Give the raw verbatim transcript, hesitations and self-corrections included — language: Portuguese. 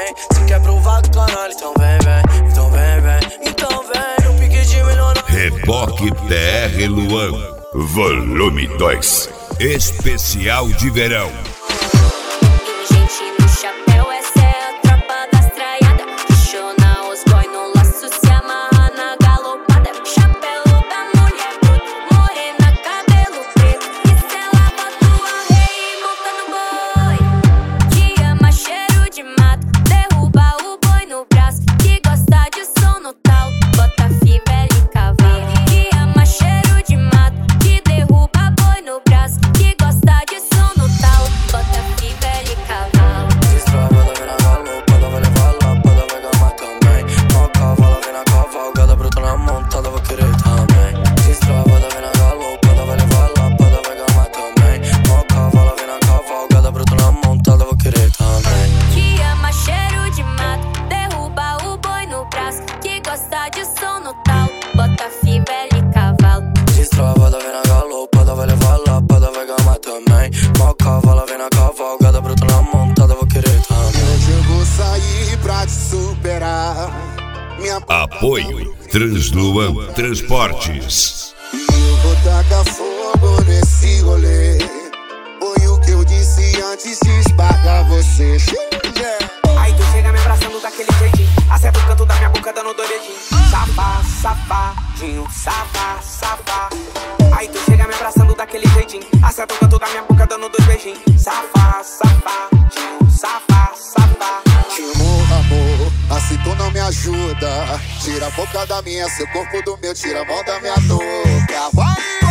também. Se quer provar canal, então vem, vem, então vem, vem, então vem. No pique de milionário. Reboque P R Luan, volume dois, especial de verão. Gente no chapéu, essa é a tropa das traiadas. Questiona os boy no laço, se amarra na galopada. Chapéu da mulher bruta, morena, cabelo preto. E se ela batua rei, monta no boi. Que ama cheiro de mato, derruba o boi no braço. Que gosta de som no tal, bota fivela e cavalo. Que ama cheiro de mato, que derruba boi no braço. Que gosta de som no tal, bota fivela e cavalo. Destrava, ela vem na galopada, vai levar lapada, vai gamar também. Mó cavalo, vem na cavalgada, bruta na montada, vou querer também. Destrava, ela vem na galopada, vai levar lapada, vai gamar também. Mó cavalo, vem na cavalgada, bruta na montada, vou querer também. Que ama cheiro de mato, derruba o boi no braço. Que gosta de som no tal, bota fivela e cavalo. Destravada, vem na galopada, vai levar lapada, vai gamar também. Mó cavalo, vem na cavalgada, bruta na montada, vou querer também. Hoje eu vou sair pra te superar. Minha Apoio Transluan Transportes. E eu vou tacar fogo nesse rolê. Foi o que eu disse antes de esbarrar você. Yeah. Aí tu chega me abraçando daquele jeitinho, acerta o canto da minha boca dando dois dedinhos. Safá, safadinho, safá, safá. Aí tu chega me abraçando daquele jeitinho, acerta o canto da minha boca dando dois beijinhos. Safá, safadinho, safá, safá. Te morro, amor, assim tu não me ajuda. Tira a boca da minha, seu corpo do meu, tira a mão da minha boca. Vai!